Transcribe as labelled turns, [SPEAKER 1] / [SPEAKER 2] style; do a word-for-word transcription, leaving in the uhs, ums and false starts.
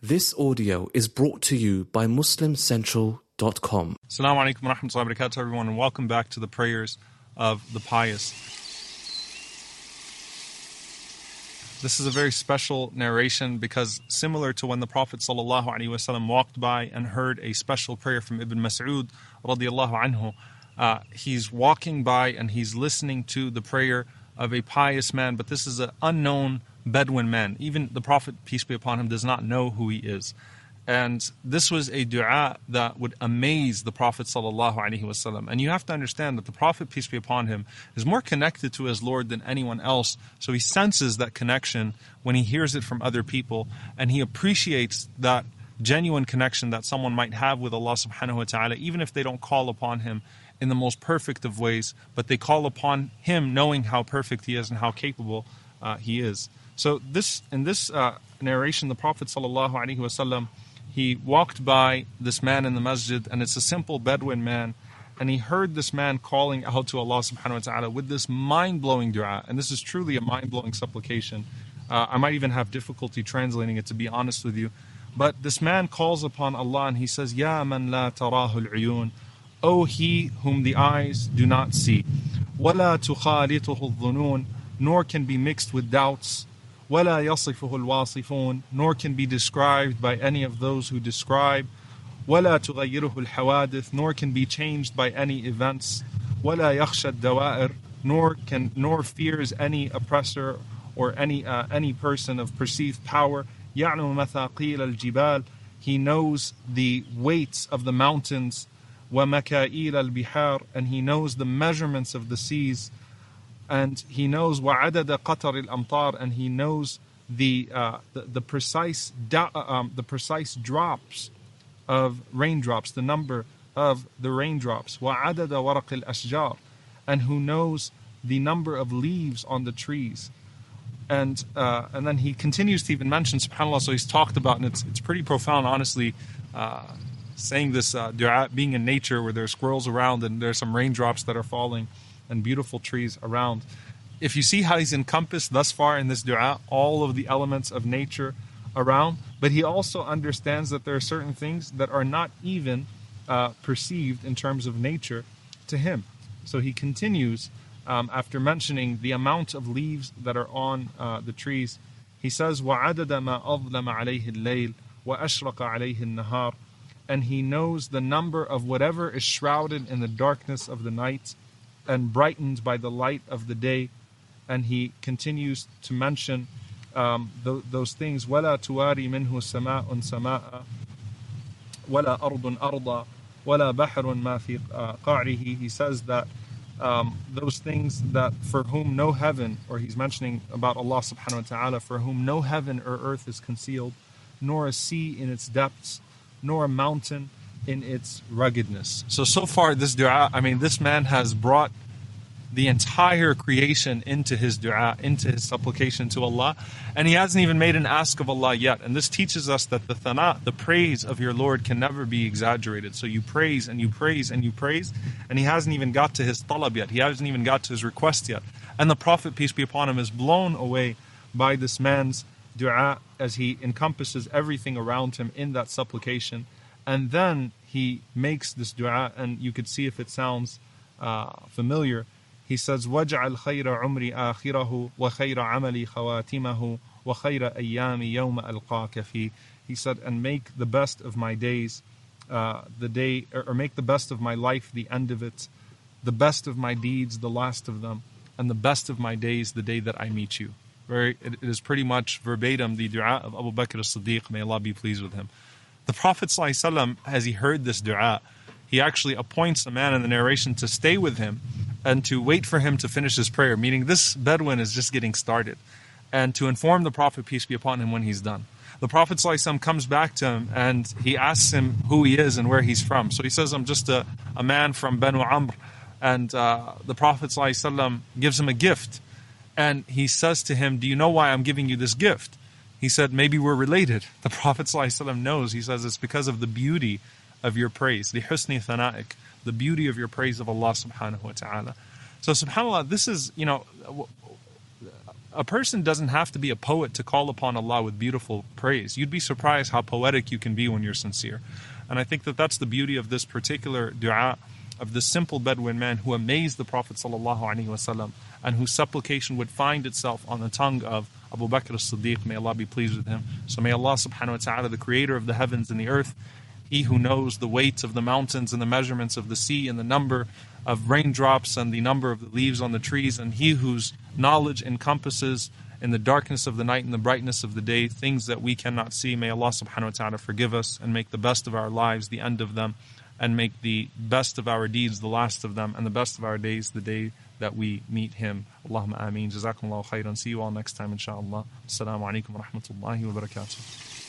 [SPEAKER 1] This audio is brought to you by Muslim Central dot com.
[SPEAKER 2] Assalamu alaikum wa rahmatullahi wa barakatuh, everyone, and welcome back to the prayers of the pious. This is a very special narration because similar to when the Prophet sallallahu alaihi wasallam walked by and heard a special prayer from Ibn Mas'ud radiyallahu anhu, uh, he's walking by and he's listening to the prayer of a pious man, but this is an unknown Bedouin man. Even the Prophet, peace be upon him, does not know who he is. And this was a dua that would amaze the Prophet sallallahu alaihi wasallam. And you have to understand that the Prophet, peace be upon him, is more connected to his Lord than anyone else. So he senses that connection when he hears it from other people, and he appreciates that genuine connection that someone might have with Allah subhanahu wa ta'ala, even if they don't call upon him in the most perfect of ways, but they call upon him knowing how perfect he is and how capable uh, he is. So this in this uh, narration, the Prophet sallallahu alaihi wasallam, he walked by this man in the masjid, and it's a simple Bedouin man, and he heard this man calling out to Allah subhanahu wa ta'ala with this mind-blowing dua, and this is truly a mind-blowing supplication. Uh, I might even have difficulty translating it, to be honest with you. But this man calls upon Allah and he says, Ya man la tarahu al-uyun, O he whom the eyes do not see, وَلَا تُخَالِطُهُ الظُّنُونَ, nor can be mixed with doubts, وَلَا يَصِفُهُ الْوَاصِفُونَ, nor can be described by any of those who describe, وَلَا تُغَيِّرُهُ الْحَوَادِث, nor can be changed by any events, وَلَا يَخْشَى الدَّوَائِرِ, nor can nor fears any oppressor or any uh, any person of perceived power, يَعْلَمُ مَثَاقِيلَ الْجِبَالِ, he knows the weights of the mountains, وَمَكَائِيلَ الْبِحَارِ, and he knows the measurements of the seas, and he knows وَعَدَدَ قَطَرِ الْأَمْطَارِ, and he knows the uh, the, the precise do, um, the precise drops of raindrops, the number of the raindrops, وَعَدَدَ وَرَقِ الْأَشْجَارِ, and who knows the number of leaves on the trees. And uh, and then he continues to even mention, subhanAllah, so he's talked about, and it's, it's pretty profound, honestly, uh, saying this uh, dua, being in nature where there's squirrels around and there's some raindrops that are falling and beautiful trees around. If you see how he's encompassed thus far in this dua all of the elements of nature around, but he also understands that there are certain things that are not even uh, perceived in terms of nature to him. So he continues, um, after mentioning the amount of leaves that are on uh, the trees, he says, وَعَدَدَ مَا أَظْلَمَ عَلَيْهِ اللَّيْلِ وَأَشْرَقَ عَلَيْهِ النَّهَارِ, and he knows the number of whatever is shrouded in the darkness of the night and brightened by the light of the day. And he continues to mention um, th- those things. وَلَا تُوَارِي مِنْهُ سَمَاءٌ سَمَاءً وَلَا أَرْضٌ أَرْضًا وَلَا بَحْرٌ مَا فِي قَعْرِهِ. He says that um, those things that for whom no heaven, or he's mentioning about Allah subhanahu wa ta'ala, for whom no heaven or earth is concealed, nor a sea in its depths, nor a mountain in its ruggedness. So, so far this dua, I mean, this man has brought the entire creation into his dua, into his supplication to Allah, and he hasn't even made an ask of Allah yet. And this teaches us that the thana, the praise of your Lord, can never be exaggerated. So you praise and you praise and you praise, and he hasn't even got to his talab yet. He hasn't even got to his request yet. And the Prophet, peace be upon him, is blown away by this man's dua as he encompasses everything around him in that supplication. And then he makes this dua, and you could see if it sounds uh, familiar. He says, وَاجْعَلْ خَيْرَ عُمْرِ آخِرَهُ وَخَيْرَ عَمَلِ خَوَاتِمَهُ وَخَيْرَ أَيَّامِ يَوْمَ أَلْقَاكَ فِيهِ. He said, and make the best of my days, uh, the day, or make the best of my life, the end of it, the best of my deeds, the last of them, and the best of my days, the day that I meet you. Very, it, it is pretty much verbatim the dua of Abu Bakr as-Siddiq, may Allah be pleased with him. The Prophet ﷺ, as he heard this dua, he actually appoints a man in the narration to stay with him and to wait for him to finish his prayer, meaning this Bedouin is just getting started, and to inform the Prophet, peace be upon him, when he's done. The Prophet ﷺ comes back to him and he asks him who he is and where he's from. So he says, I'm just a, a man from Banu Amr. And uh, the Prophet ﷺ gives him a gift. And he says to him, do you know why I'm giving you this gift? He said, maybe we're related. The Prophet ﷺ knows. He says, it's because of the beauty of your praise. لِحُسْنِ ثَنَائِكَ, the beauty of your praise of Allah subhanahu wa ta'ala. So subhanAllah, this is, you know, a person doesn't have to be a poet to call upon Allah with beautiful praise. You'd be surprised how poetic you can be when you're sincere. And I think that that's the beauty of this particular dua, of this simple Bedouin man who amazed the Prophet ﷺ, and whose supplication would find itself on the tongue of Abu Bakr as-Siddiq, may Allah be pleased with him. So may Allah subhanahu wa ta'ala, the creator of the heavens and the earth, He who knows the weight of the mountains and the measurements of the sea and the number of raindrops and the number of the leaves on the trees, and He whose knowledge encompasses in the darkness of the night and the brightness of the day things that we cannot see. May Allah subhanahu wa ta'ala forgive us and make the best of our lives the end of them, and make the best of our deeds the last of them, and the best of our days the day that we meet Him. Allahumma ameen. Jazakumullahu khairan. See you all next time, inshaAllah. Assalamu alaikum wa rahmatullahi wa barakatuh.